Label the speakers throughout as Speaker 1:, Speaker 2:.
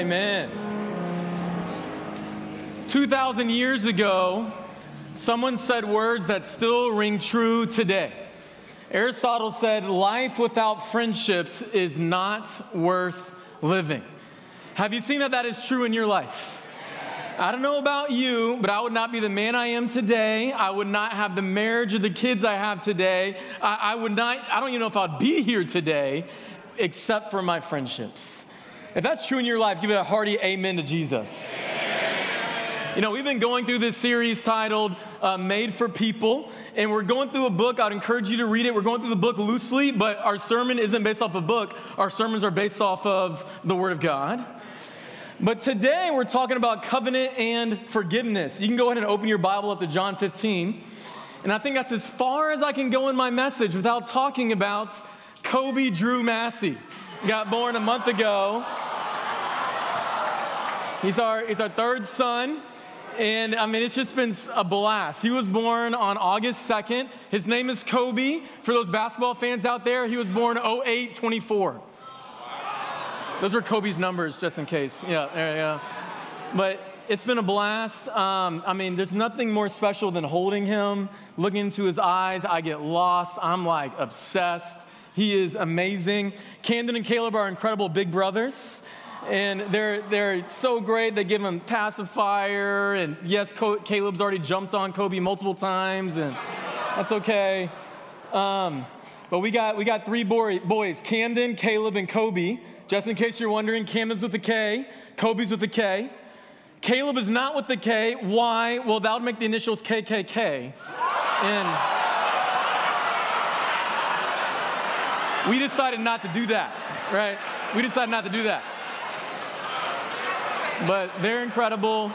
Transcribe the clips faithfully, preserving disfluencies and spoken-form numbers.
Speaker 1: Amen. two thousand years ago, someone said words that still ring true today. Aristotle said, life without friendships is not worth living. Have you seen that that is true in your life? I don't know about you, but I would not be the man I am today. I would not have the marriage or the kids I have today. I, I would not, I don't even know if I'd be here today except for my friendships. If that's true in your life, give it a hearty amen to Jesus. You know, we've been going through this series titled uh, Made for People, and we're going through a book. I'd encourage you to read it. We're going through the book loosely, but our sermon isn't based off a book. Our sermons are based off of the Word of God. But today we're talking about covenant and forgiveness. You can go ahead and open your Bible up to John fifteen. And I think that's as far as I can go in my message without talking about Kobe Drew Massey. Got born a month ago. He's our, he's our third son. And I mean, it's just been a blast. He was born on August second. His name is Kobe. For those basketball fans out there, he was born oh eight twenty-four. Those were Kobe's numbers, just in case. Yeah, there you go. But it's been a blast. Um, I mean, there's nothing more special than holding him, looking into his eyes. I get lost. I'm like obsessed. He is amazing. Camden and Caleb are incredible big brothers. And they're they're so great. They give him pacifier. And yes, Caleb's already jumped on Kobe multiple times, and that's okay. Um, but we got we got three boy, boys: Camden, Caleb, and Kobe. Just in case you're wondering, Camden's with a K, Kobe's with a K. Caleb is not with the K. Why? Well, that would make the initials K K K. And we decided not to do that, right? We decided not to do that. But they're incredible.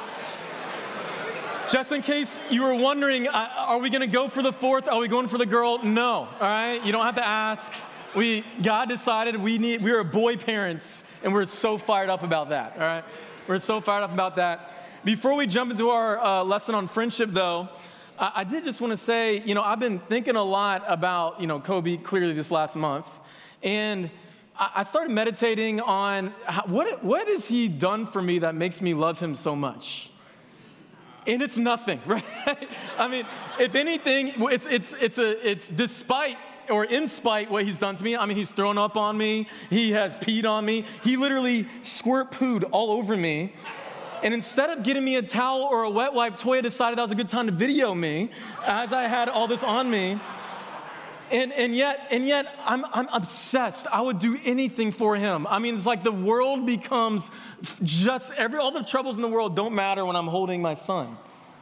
Speaker 1: Just in case you were wondering, uh, are we going to go for the fourth? Are we going for the girl? No, all right? You don't have to ask. We, God decided we need, we are boy parents, and we're so fired up about that, all right? We're so fired up about that. Before we jump into our uh, lesson on friendship, though, I, I did just want to say, you know, I've been thinking a lot about, you know, Kobe clearly this last month, and I, I started meditating on how, what, what has he done for me that makes me love him so much? And it's nothing, right? I mean, if anything, it's, it's, it's, a, it's despite or in spite what he's done to me. I mean, he's thrown up on me. He has peed on me. He literally squirt pooed all over me. And instead of getting me a towel or a wet wipe, Toya decided that was a good time to video me as I had all this on me. And, and yet, and yet I'm, I'm obsessed. I would do anything for him. I mean, it's like the world becomes just, every all the troubles in the world don't matter when I'm holding my son.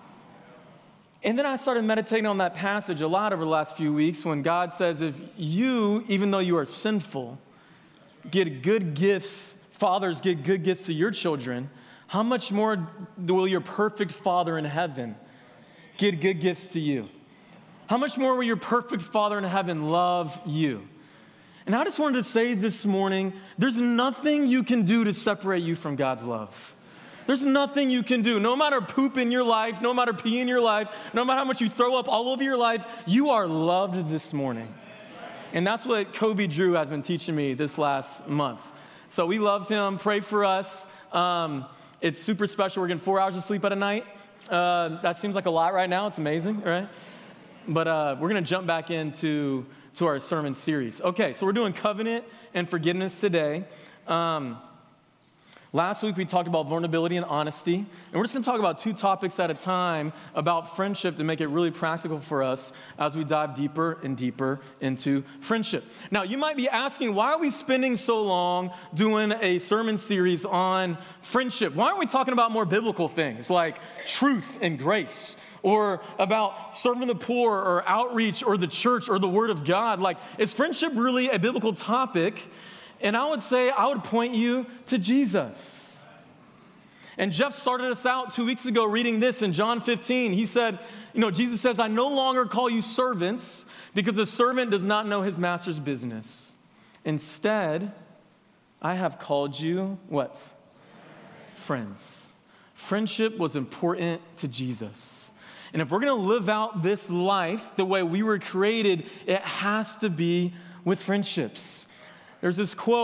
Speaker 1: And then I started meditating on that passage a lot over the last few weeks when God says, if you, even though you are sinful, get good gifts, fathers get good gifts to your children, how much more will your perfect Father in heaven get good gifts to you? How much more will your perfect Father in heaven love you? And I just wanted to say this morning, there's nothing you can do to separate you from God's love. There's nothing you can do. No matter poop in your life, no matter pee in your life, no matter how much you throw up all over your life, you are loved this morning. And that's what Kobe Drew has been teaching me this last month. So we love him. Pray for us. Um, it's super special. We're getting four hours of sleep at a night. Uh, that seems like a lot right now. It's amazing, right? But uh, we're going to jump back into to our sermon series. Okay, so we're doing covenant and forgiveness today. Um, Last week, we talked about vulnerability and honesty, and we're just going to talk about two topics at a time about friendship to make it really practical for us as we dive deeper and deeper into friendship. Now, you might be asking, why are we spending so long doing a sermon series on friendship? Why aren't we talking about more biblical things like truth and grace, or about serving the poor, or outreach, or the church, or the Word of God? Like, is friendship really a biblical topic? And I would say, I would point you to Jesus. And Jeff started us out two weeks ago reading this in John fifteen. He said, you know, Jesus says, I no longer call you servants because a servant does not know his master's business. Instead, I have called you, what? Friends. Friendship was important to Jesus. And if we're going to live out this life the way we were created, it has to be with friendships. There's this quote,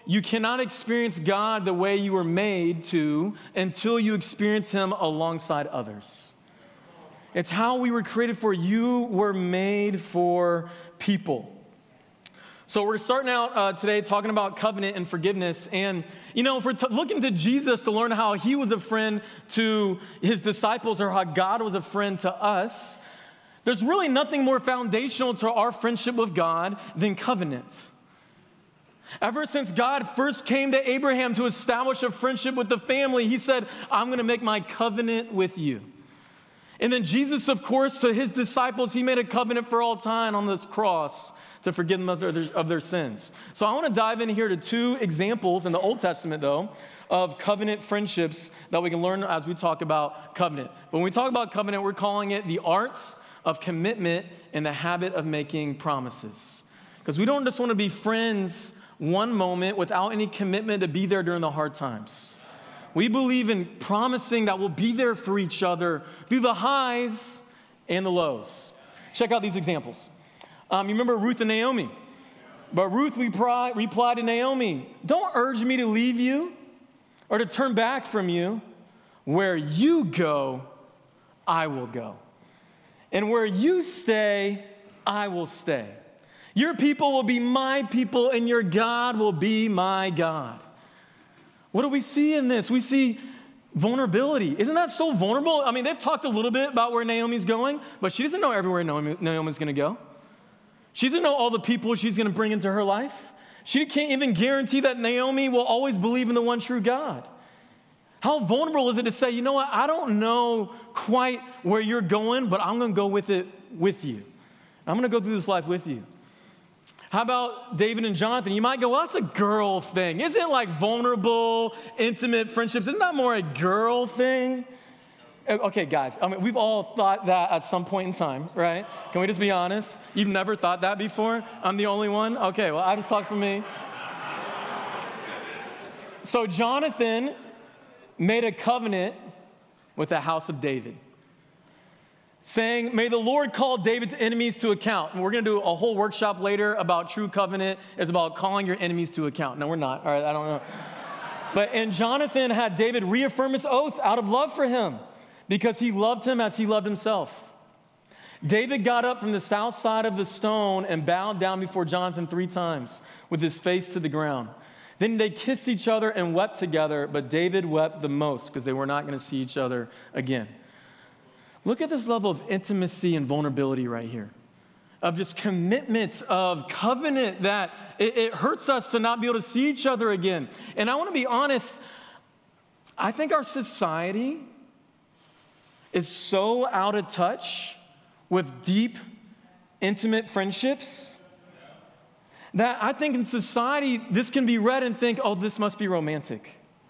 Speaker 1: you cannot experience God the way you were made to until you experience him alongside others. It's how we were created for. You were made for people. So we're starting out uh, today talking about covenant and forgiveness. And, you know, if we're t- looking to Jesus to learn how he was a friend to his disciples or how God was a friend to us, there's really nothing more foundational to our friendship with God than covenant. Ever since God first came to Abraham to establish a friendship with the family, he said, I'm going to make my covenant with you. And then Jesus, of course, to his disciples, he made a covenant for all time on this cross to forgive them of their, of their sins. So I want to dive in here to two examples in the Old Testament, though, of covenant friendships that we can learn as we talk about covenant. But when we talk about covenant, we're calling it the arts of commitment and the habit of making promises. Because we don't just want to be friends one moment without any commitment to be there during the hard times. We believe in promising that we'll be there for each other through the highs and the lows. Check out these examples. Um, you remember Ruth and Naomi? But Ruth repri- replied to Naomi, don't urge me to leave you or to turn back from you. Where you go, I will go. And where you stay, I will stay. Your people will be my people, and your God will be my God. What do we see in this? We see vulnerability. Isn't that so vulnerable? I mean, they've talked a little bit about where Naomi's going, but she doesn't know everywhere Naomi, Naomi's going to go. She doesn't know all the people she's going to bring into her life. She can't even guarantee that Naomi will always believe in the one true God. How vulnerable is it to say, you know what, I don't know quite where you're going, but I'm going to go with it with you. I'm going to go through this life with you. How about David and Jonathan? You might go, well, that's a girl thing. Isn't like vulnerable, intimate friendships, isn't that more a girl thing? Okay, guys, I mean, we've all thought that at some point in time, right? Can we just be honest? You've never thought that before? I'm the only one? Okay, well, I just talk for me. So Jonathan made a covenant with the house of David, saying, may the Lord call David's enemies to account. And we're going to do a whole workshop later about true covenant. It's about calling your enemies to account. No, we're not. All right, I don't know. But, and Jonathan had David reaffirm his oath out of love for him because he loved him as he loved himself. David got up from the south side of the stone and bowed down before Jonathan three times with his face to the ground. Then they kissed each other and wept together, but David wept the most because they were not going to see each other again. Look at this level of intimacy and vulnerability right here, of just commitment, of covenant that it, it hurts us to not be able to see each other again. And I want to be honest, I think our society is so out of touch with deep, intimate friendships that I think in society, this can be read and think, oh, this must be romantic.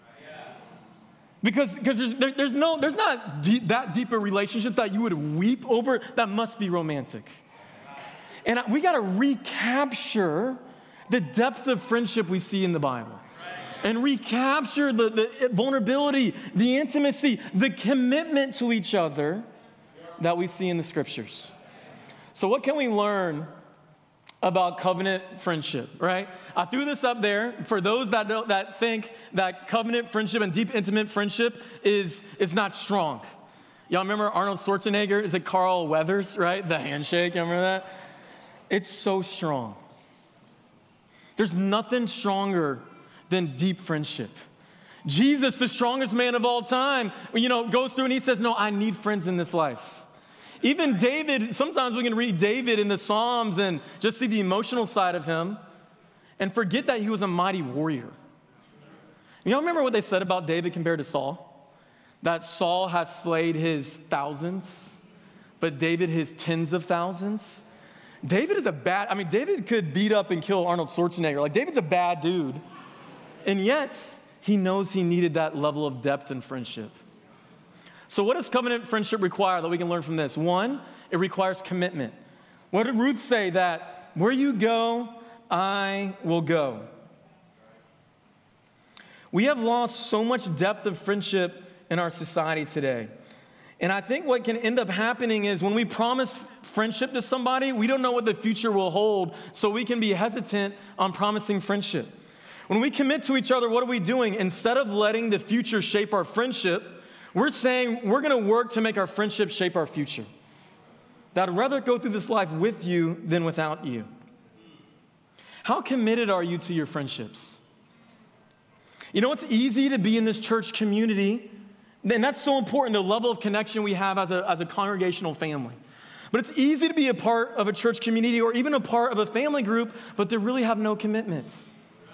Speaker 1: Because, because there's, there, there's, no, there's not deep, that deep a relationship that you would weep over. That must be romantic. And we got to recapture the depth of friendship we see in the Bible. And recapture the, the vulnerability, the intimacy, the commitment to each other that we see in the scriptures. So what can we learn about covenant friendship, right? I threw this up there for those that don't, that think that covenant friendship and deep, intimate friendship is, is not strong. Y'all remember Arnold Schwarzenegger? Is it Carl Weathers, right? The handshake, you remember that? It's so strong. There's nothing stronger than deep friendship. Jesus, the strongest man of all time, you know, goes through and he says, no, I need friends in this life. Even David, sometimes we can read David in the Psalms and just see the emotional side of him and forget that he was a mighty warrior. You know, remember what they said about David compared to Saul? That Saul has slayed his thousands, but David his tens of thousands. David is a bad, I mean, David could beat up and kill Arnold Schwarzenegger. Like, David's a bad dude. And yet, he knows he needed that level of depth and friendship. So what does covenant friendship require that we can learn from this? One, it requires commitment. What did Ruth say? That where you go, I will go. We have lost so much depth of friendship in our society today. And I think what can end up happening is when we promise friendship to somebody, we don't know what the future will hold, so we can be hesitant on promising friendship. When we commit to each other, what are we doing? Instead of letting the future shape our friendship, we're saying we're going to work to make our friendship shape our future. That I'd rather go through this life with you than without you. How committed are you to your friendships? You know, it's easy to be in this church community, and that's so important, the level of connection we have as a, as a congregational family. But it's easy to be a part of a church community or even a part of a family group, but to really have no commitments.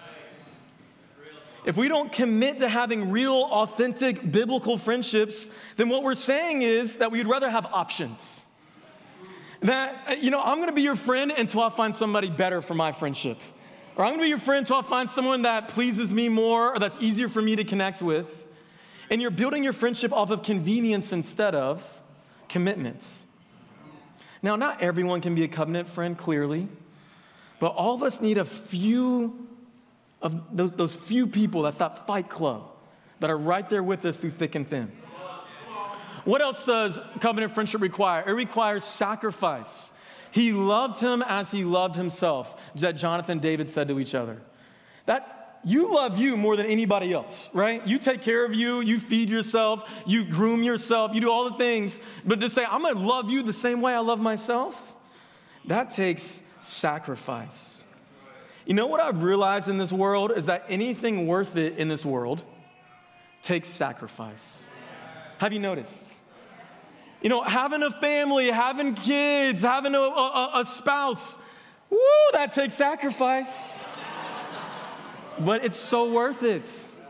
Speaker 1: If we don't commit to having real, authentic, biblical friendships, then what we're saying is that we'd rather have options. That, you know, I'm going to be your friend until I find somebody better for my friendship. Or I'm going to be your friend until I find someone that pleases me more or that's easier for me to connect with. And you're building your friendship off of convenience instead of commitments. Now, not everyone can be a covenant friend, clearly. But all of us need a few of those, those few people, that's that fight club, that are right there with us through thick and thin. What else does covenant friendship require? It requires sacrifice. He loved him as he loved himself, that Jonathan and David said to each other. That you love you more than anybody else, right? You take care of you, you feed yourself, you groom yourself, you do all the things. But to say, I'm going to love you the same way I love myself, that takes sacrifice. You know what I've realized in this world is that anything worth it in this world takes sacrifice. Have you noticed? You know, having a family, having kids, having a, a, a spouse, woo, that takes sacrifice. But it's so worth it.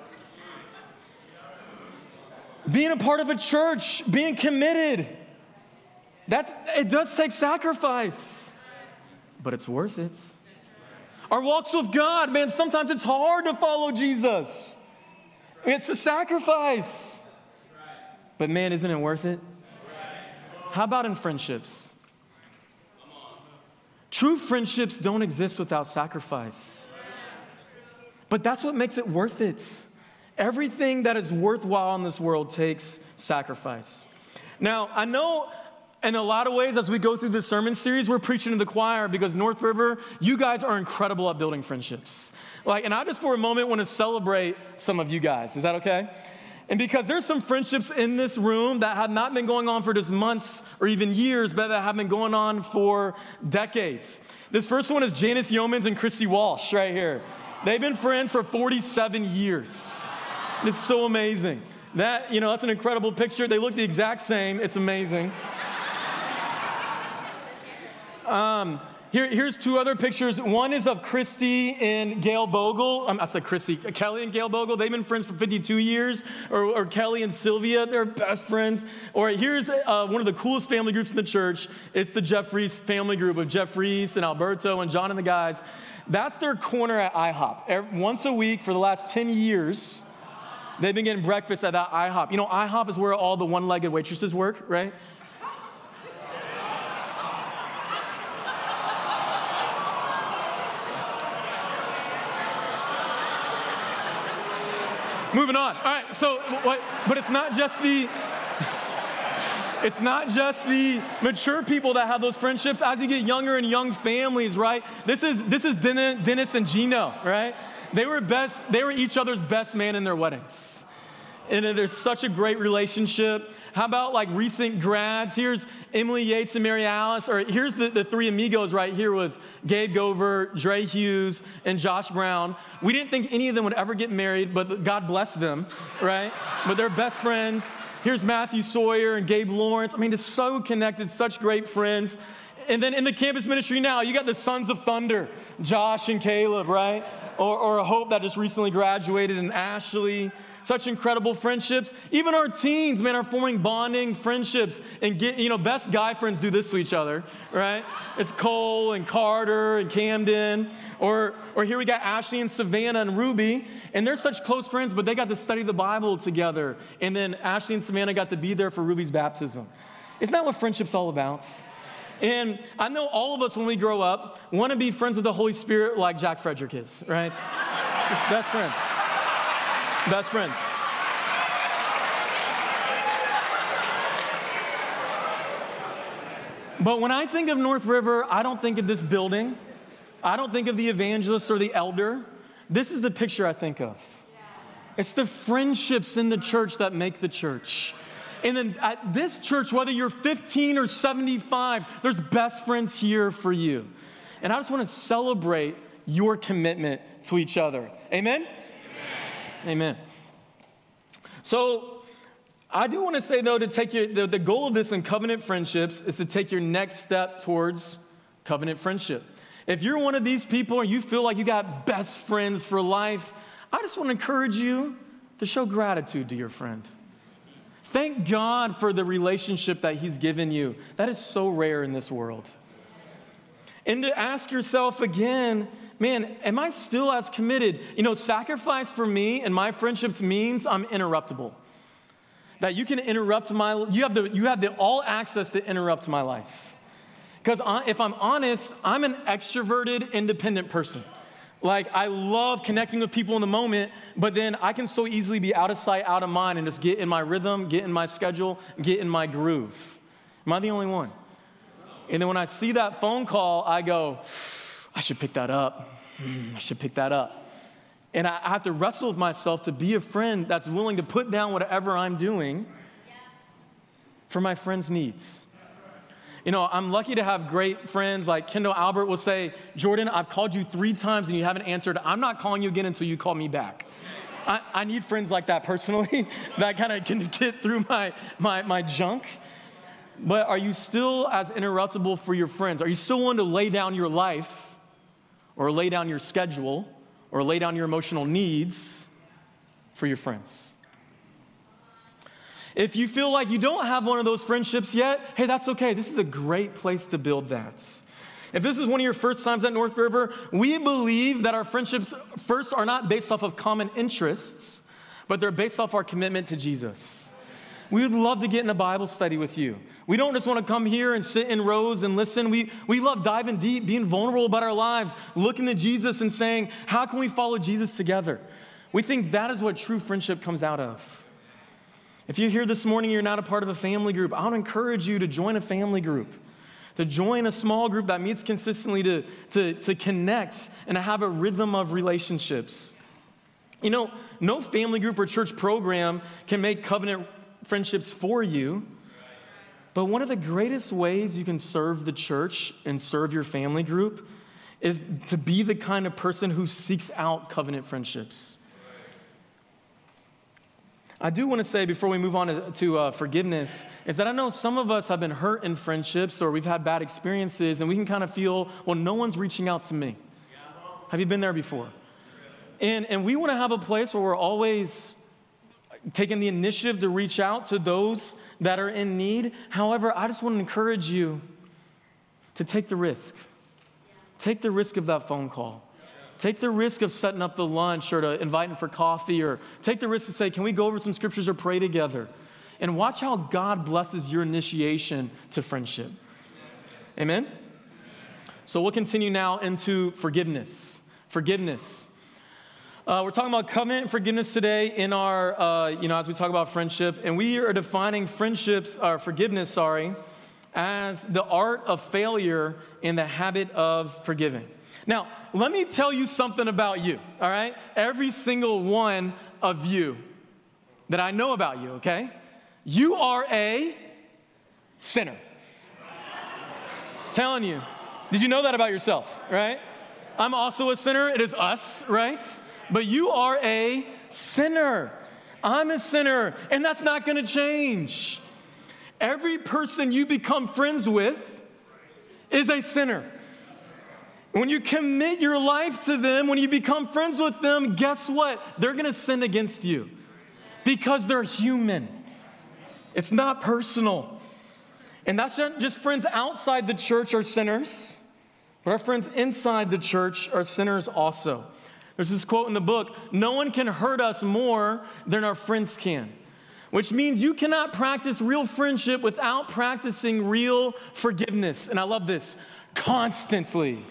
Speaker 1: Being a part of a church, being committed, that, it does take sacrifice, but it's worth it. Our walks with God, man, sometimes it's hard to follow Jesus. It's a sacrifice. But man, isn't it worth it? How about in friendships? True friendships don't exist without sacrifice. But that's what makes it worth it. Everything that is worthwhile in this world takes sacrifice. Now, I know in a lot of ways, as we go through this sermon series, we're preaching to the choir because North River, you guys are incredible at building friendships. Like, and I just for a moment want to celebrate some of you guys. Is that okay? And because there's some friendships in this room that have not been going on for just months or even years, but that have been going on for decades. This first one is Janice Yeomans and Christy Walsh right here. They've been friends for forty-seven years. It's so amazing. That, you know, that's an incredible picture. They look the exact same. It's amazing. Um, here, here's two other pictures. One is of Christy and Gail Bogle. Um, I said Christy. Kelly and Gail Bogle. They've been friends for fifty-two years. Or, or Kelly and Sylvia. They're best friends. Or here's uh, one of the coolest family groups in the church. It's the Jeffries family group of Jeff Reese and Alberto and John and the guys. That's their corner at IHOP. Every, once a week for the last ten years, they've been getting breakfast at that IHOP. You know, IHOP is where all the one-legged waitresses work, right? Moving on. All right, so, what, but it's not just the, it's not just the mature people that have those friendships. As you get younger and young families, right? This is, this is Dennis and Gino, right? They were best, they were each other's best man in their weddings. And there's such a great relationship. How about like recent grads? Here's Emily Yates and Mary Alice, or here's the, the three amigos right here with Gabe Gover, Dre Hughes, and Josh Brown. We didn't think any of them would ever get married, but God bless them, right? But they're best friends. Here's Matthew Sawyer and Gabe Lawrence. I mean, they're so connected, such great friends. And then in the campus ministry now, you got the Sons of Thunder, Josh and Caleb, right? Or, or Hope that just recently graduated, and Ashley. Such incredible friendships. Even our teens, man, are forming bonding friendships. And get, you know, best guy friends do this to each other, right? It's Cole and Carter and Camden. Or, or here we got Ashley and Savannah and Ruby. And they're such close friends, but they got to study the Bible together. And then Ashley and Savannah got to be there for Ruby's baptism. Isn't that what friendship's all about? And I know all of us, when we grow up, want to be friends with the Holy Spirit like Jack Frederick is, right? It's best friends. Best friends. But when I think of North River, I don't think of this building. I don't think of the evangelist or the elder. this is the picture I think of. It's the friendships in the church that make the church. And then at this church, whether you're fifteen or seventy-five, there's best friends here for you. And I just want to celebrate your commitment to each other. Amen? Amen. Amen. So I do want to say, though, to take your, the, the goal of this in covenant friendships is to take your next step towards covenant friendship. If you're one of these people and you feel like you got best friends for life, I just want to encourage you to show gratitude to your friend. Thank God for the relationship that he's given you. That is so rare in this world. And to ask yourself again, man, am I still as committed? You know, sacrifice for me and my friendships means I'm interruptible. That you can interrupt my, you have the, you have the all access to interrupt my life. Because if I'm honest, I'm an extroverted, independent person. Like, I love connecting with people in the moment, but then I can so easily be out of sight, out of mind, and just get in my rhythm, get in my schedule, get in my groove. Am I the only one? And then when I see that phone call, I go, I should pick that up. I should pick that up. And I have to wrestle with myself to be a friend that's willing to put down whatever I'm doing for my friend's needs. You know, I'm lucky to have great friends like Kendall Albert will say, Jordan, I've called you three times and you haven't answered. I'm not calling you again until you call me back. I, I need friends like that personally that kind of can get through my, my, my junk. But are you still as interruptible for your friends? Are you still willing to lay down your life or lay down your schedule or lay down your emotional needs for your friends? If you feel like you don't have one of those friendships yet, hey, that's okay. This is a great place to build that. If this is one of your first times at North River, we believe that our friendships first are not based off of common interests, but they're based off our commitment to Jesus. We would love to get in a Bible study with you. We don't just want to come here and sit in rows and listen. We, we love diving deep, being vulnerable about our lives, looking to Jesus and saying, how can we follow Jesus together? We think that is what true friendship comes out of. If you're here this morning, you're not a part of a family group, I would encourage you to join a family group, to join a small group that meets consistently to, to, to connect and to have a rhythm of relationships. You know, no family group or church program can make covenant friendships for you, but one of the greatest ways you can serve the church and serve your family group is to be the kind of person who seeks out covenant friendships. I do want to say before we move on to, to uh, forgiveness is that I know some of us have been hurt in friendships or we've had bad experiences and we can kind of feel, well, no one's reaching out to me. Have you been there before? And, and we want to have a place where we're always taking the initiative to reach out to those that are in need. However, I just want to encourage you to take the risk. Take the risk of that phone call. Take the risk of setting up the lunch or to inviting for coffee, or take the risk to say, can we go over some scriptures or pray together? And watch how God blesses your initiation to friendship. Amen? So we'll continue now into forgiveness. Forgiveness. Uh, we're talking about covenant and forgiveness today in our, uh, you know, as we talk about friendship. And we are defining friendships, or forgiveness, sorry, as the art of failure and the habit of forgiving. Now, let me tell you something about you, all right? Every single one of you that I know about you, okay? You are a sinner. Telling you. Did you know that about yourself, right? I'm also a sinner. It is us, right? But you are a sinner. I'm a sinner, and that's not going to change. Every person you become friends with is a sinner. When you commit your life to them, when you become friends with them, guess what? They're going to sin against you because they're human. It's not personal. And that's not just friends outside the church are sinners, but our friends inside the church are sinners also. There's this quote in the book, no one can hurt us more than our friends can, which means you cannot practice real friendship without practicing real forgiveness. And I love this, constantly.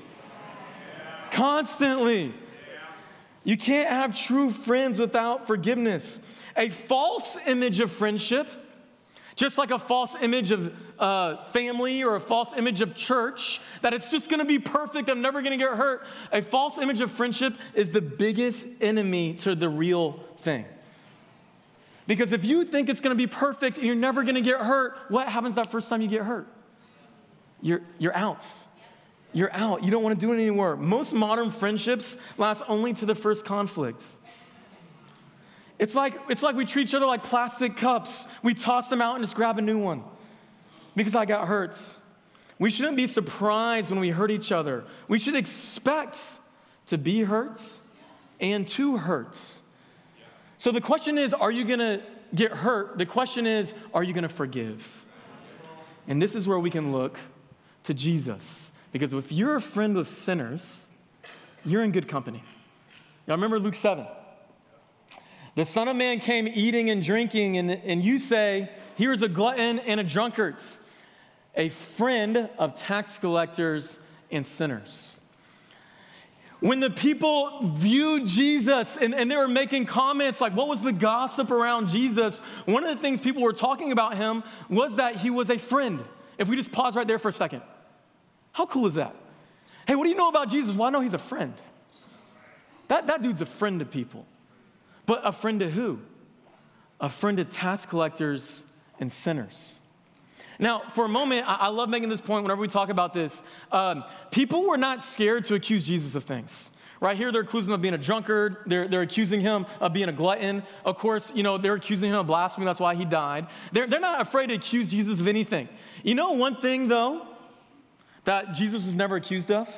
Speaker 1: Constantly. You can't have true friends without forgiveness. A false image of friendship Just like a false image of uh, family or a false image of church, that it's just going to be perfect, I'm never going to get hurt. A false image of friendship is the biggest enemy to the real thing. Because if you think it's going to be perfect and you're never going to get hurt, what happens that first time you get hurt? You're, you're out. You're out. You don't want to do it anymore. Most modern friendships last only to the first conflict. It's like, it's like we treat each other like plastic cups. We toss them out and just grab a new one because I got hurt. We shouldn't be surprised when we hurt each other. We should expect to be hurt and to hurt. So the question is, are you going to get hurt? The question is, are you going to forgive? And this is where we can look to Jesus. Because if you're a friend of sinners, you're in good company. Y'all remember Luke seven? The Son of Man came eating and drinking, and, and you say, here's a glutton and a drunkard, a friend of tax collectors and sinners. When the people viewed Jesus and, and they were making comments like, what was the gossip around Jesus? One of the things people were talking about him was that he was a friend. If we just pause right there for a second. How cool is that? Hey, what do you know about Jesus? Well, I know he's a friend. That, that dude's a friend to people. But a friend to who? A friend to tax collectors and sinners. Now, for a moment, I, I love making this point whenever we talk about this. Um, people were not scared to accuse Jesus of things. Right here, they're accusing him of being a drunkard. They're, they're accusing him of being a glutton. Of course, you know, they're accusing him of blasphemy. That's why he died. They're, they're not afraid to accuse Jesus of anything. You know one thing, though, that Jesus was never accused of?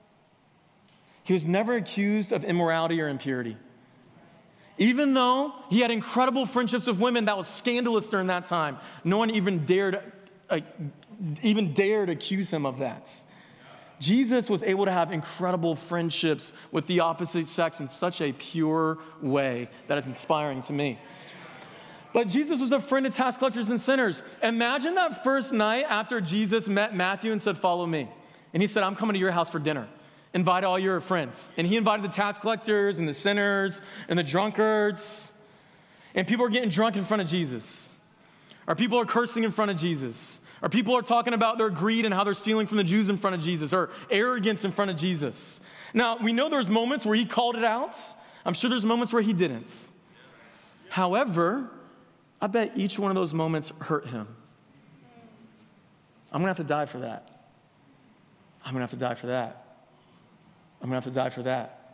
Speaker 1: He was never accused of immorality or impurity. Even though he had incredible friendships with women, that was scandalous during that time. No one even dared, uh, even dared accuse him of that. Jesus was able to have incredible friendships with the opposite sex in such a pure way that is inspiring to me. But Jesus was a friend of tax collectors and sinners. Imagine that first night after Jesus met Matthew and said, follow me. And he said, I'm coming to your house for dinner. Invite all your friends. And he invited the tax collectors and the sinners and the drunkards. And people are getting drunk in front of Jesus. Or people are cursing in front of Jesus. Or people are talking about their greed and how they're stealing from the Jews in front of Jesus. Or arrogance in front of Jesus. Now, we know there's moments where he called it out. I'm sure there's moments where he didn't. However, I bet each one of those moments hurt him. I'm going to have to die for that. I'm going to have to die for that. I'm going to have to die for that.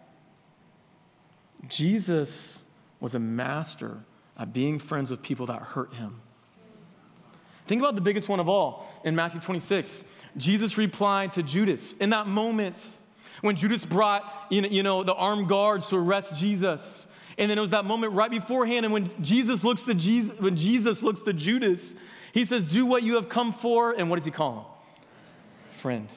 Speaker 1: Jesus was a master at being friends with people that hurt him. Think about the biggest one of all in Matthew twenty-six. Jesus replied to Judas in that moment when Judas brought you know, you know, the armed guards to arrest Jesus. And then it was that moment right beforehand, and when Jesus looks to Jesus, when Jesus looks to Judas, he says, do what you have come for, and what does he call him? Friend.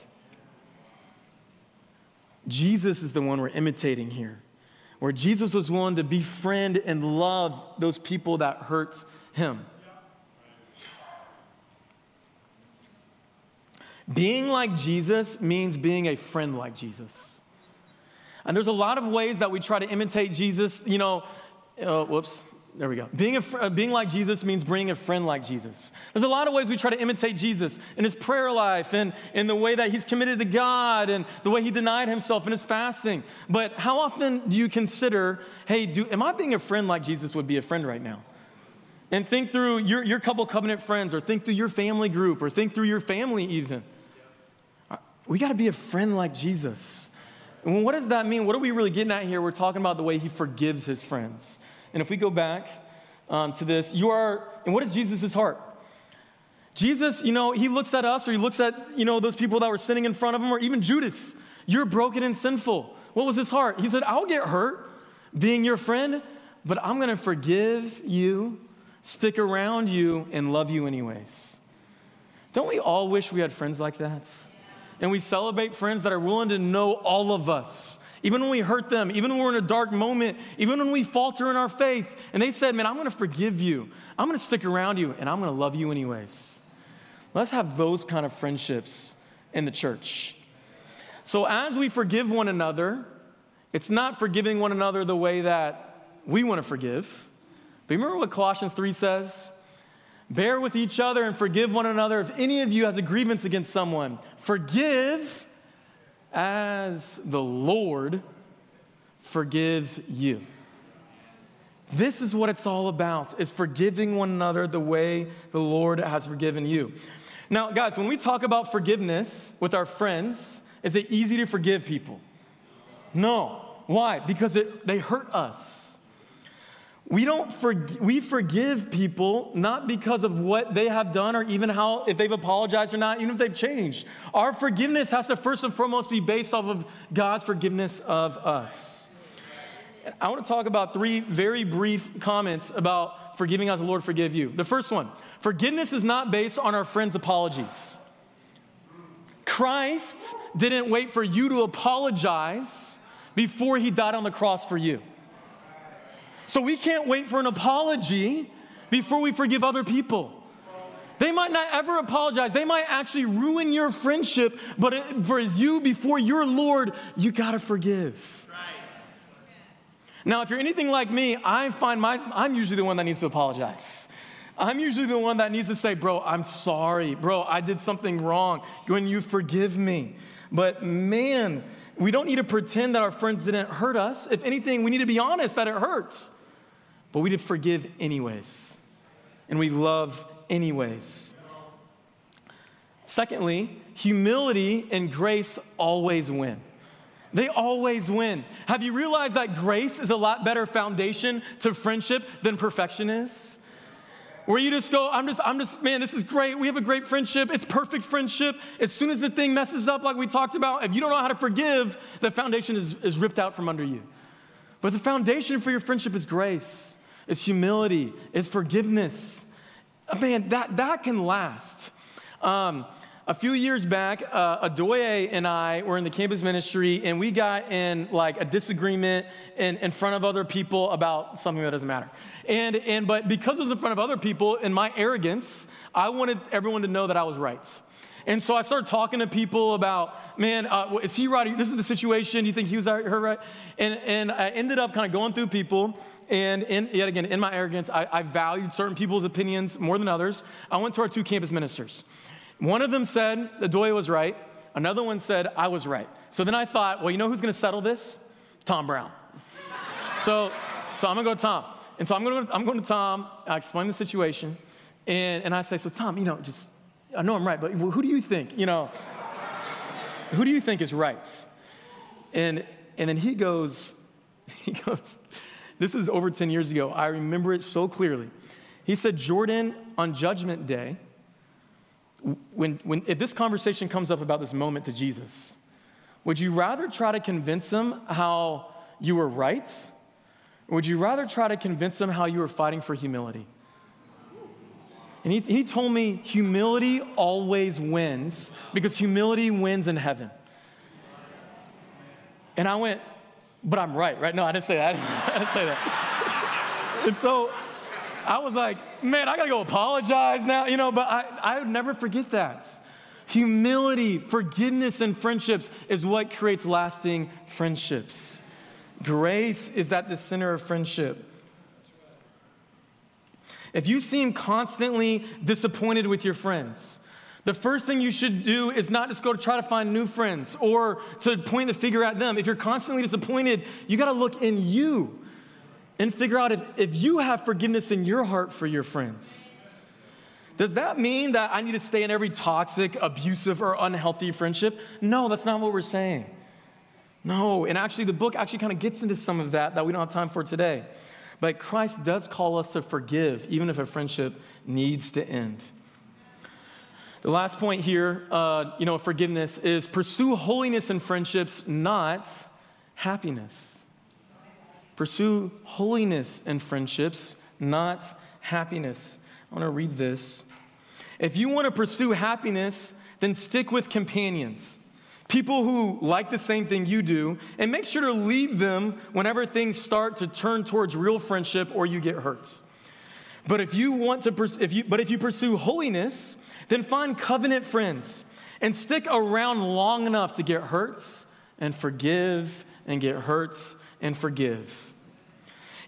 Speaker 1: Jesus is the one we're imitating here, where Jesus was willing to befriend and love those people that hurt him. Being like Jesus means being a friend like Jesus. And there's a lot of ways that we try to imitate Jesus. You know, uh, whoops, there we go. Being, a, uh, being like Jesus means being a friend like Jesus. There's a lot of ways we try to imitate Jesus in his prayer life and in the way that he's committed to God and the way he denied himself in his fasting. But how often do you consider, hey, do, am I being a friend like Jesus would be a friend right now? And think through your, your couple covenant friends, or think through your family group, or think through your family even. We got to be a friend like Jesus. And what does that mean? What are we really getting at here? We're talking about the way he forgives his friends. And if we go back um, to this, you are, and what is Jesus' heart? Jesus, you know, he looks at us, or he looks at, you know, those people that were sitting in front of him, or even Judas. You're broken and sinful. What was his heart? He said, I'll get hurt being your friend, but I'm going to forgive you, stick around you, and love you anyways. Don't we all wish we had friends like that? And we celebrate friends that are willing to know all of us. Even when we hurt them, even when we're in a dark moment, even when we falter in our faith. And they said, man, I'm going to forgive you. I'm going to stick around you, and I'm going to love you anyways. Let's have those kind of friendships in the church. So as we forgive one another, it's not forgiving one another the way that we want to forgive. But remember what Colossians three says? Bear with each other and forgive one another. If any of you has a grievance against someone, forgive as the Lord forgives you. This is what it's all about, is forgiving one another the way the Lord has forgiven you. Now, guys, when we talk about forgiveness with our friends, is it easy to forgive people? No. Why? Because it, they hurt us. We don't forg- we forgive people not because of what they have done or even how, if they've apologized or not, even if they've changed. Our forgiveness has to first and foremost be based off of God's forgiveness of us. I want to talk about three very brief comments about forgiving as the Lord forgive you. The first one, forgiveness is not based on our friends' apologies. Christ didn't wait for you to apologize before he died on the cross for you. So we can't wait for an apology before we forgive other people. They might not ever apologize. They might actually ruin your friendship, but it, for you before your Lord, you got to forgive. Now, if you're anything like me, I find my, I'm usually the one that needs to apologize. I'm usually the one that needs to say, bro, I'm sorry. Bro, I did something wrong. When you forgive me. But man, we don't need to pretend that our friends didn't hurt us. If anything, we need to be honest that it hurts. But we did forgive anyways. And we love anyways. Secondly, humility and grace always win. They always win. Have you realized that grace is a lot better foundation to friendship than perfection is? Where you just go, I'm just, I'm just, man, this is great. We have a great friendship. It's perfect friendship. As soon as the thing messes up, like we talked about, if you don't know how to forgive, the foundation is, is ripped out from under you. But the foundation for your friendship is grace, is humility, is forgiveness. Man, that, that can last. Um, A few years back, uh, Adoye and I were in the campus ministry, and we got in like a disagreement in, in front of other people about something that doesn't matter. And, and but because it was in front of other people, in my arrogance, I wanted everyone to know that I was right. And so I started talking to people about, man, uh, is he right? This is the situation. Do you think he was her right? And, and I ended up kind of going through people, and in, yet again, in my arrogance, I, I valued certain people's opinions more than others. I went to our two campus ministers. One of them said Adoye was right. Another one said I was right. So then I thought, well, you know who's going to settle this? Tom Brown. so, so I'm going to go to Tom. And so I'm going to, I'm going to Tom. I explain the situation. And, and I say, so Tom, you know, just, I know I'm right, but who do you think, you know, who do you think is right? And, and then he goes, he goes, this is over ten years ago. I remember it so clearly. He said, Jordan, on Judgment Day, When, when, if this conversation comes up about this moment to Jesus, would you rather try to convince him how you were right? Or would you rather try to convince him how you were fighting for humility? And he, he told me humility always wins because humility wins in heaven. And I went, but I'm right, right? No, I didn't say that. I didn't say that. And so I was like, man, I gotta go apologize now, you know, but I, I would never forget that. Humility, forgiveness, and friendships is what creates lasting friendships. Grace is at the center of friendship. If you seem constantly disappointed with your friends, the first thing you should do is not just go to try to find new friends or to point the finger at them. If you're constantly disappointed, you gotta look in you and figure out if, if you have forgiveness in your heart for your friends. Does that mean that I need to stay in every toxic, abusive, or unhealthy friendship? No, that's not what we're saying. No, and actually the book actually kind of gets into some of that that we don't have time for today. But Christ does call us to forgive, even if a friendship needs to end. The last point here, uh, you know, forgiveness is pursue holiness in friendships, not happiness. Pursue holiness in friendships, not happiness. I want to read this. If you want to pursue happiness, then stick with companions, people who like the same thing you do, and make sure to leave them whenever things start to turn towards real friendship or you get hurt. But if you want to, pers- if you, but if you pursue holiness, then find covenant friends and stick around long enough to get hurt and forgive and get hurt and forgive.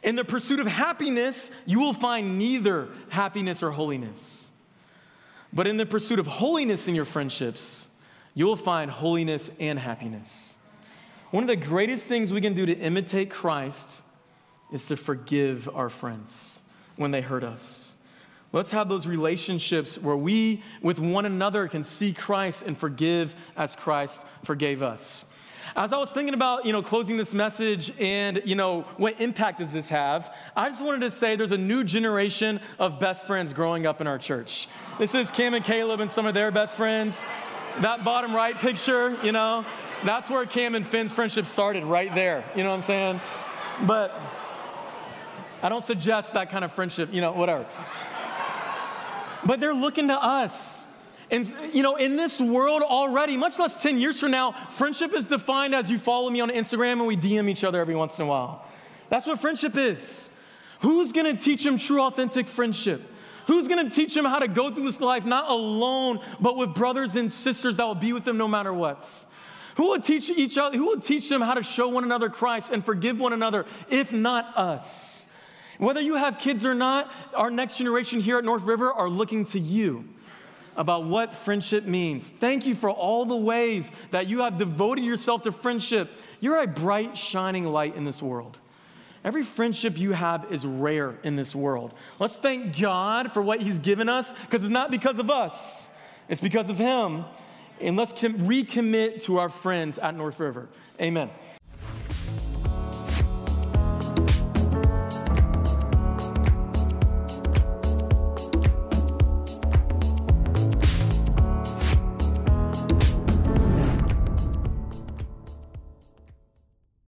Speaker 1: In the pursuit of happiness, you will find neither happiness or holiness. But in the pursuit of holiness in your friendships, you will find holiness and happiness. One of the greatest things we can do to imitate Christ is to forgive our friends when they hurt us. Let's have those relationships where we, with one another, can see Christ and forgive as Christ forgave us. As I was thinking about, you know, closing this message and, you know, what impact does this have, I just wanted to say there's a new generation of best friends growing up in our church. This is Cam and Caleb and some of their best friends. That bottom right picture, you know, that's where Cam and Finn's friendship started, right there. You know what I'm saying? But I don't suggest that kind of friendship, you know, whatever. But they're looking to us. And, you know, in this world already, much less ten years from now, friendship is defined as you follow me on Instagram and we D M each other every once in a while. That's what friendship is. Who's going to teach them true, authentic friendship? Who's going to teach them how to go through this life not alone, but with brothers and sisters that will be with them no matter what? Who will teach each other? Who will teach them how to show one another Christ and forgive one another, if not us? Whether you have kids or not, our next generation here at North River are looking to you about what friendship means. Thank you for all the ways that you have devoted yourself to friendship. You're a bright, shining light in this world. Every friendship you have is rare in this world. Let's thank God for what he's given us, because it's not because of us. It's because of him. And let's com- recommit to our friends at North River. Amen.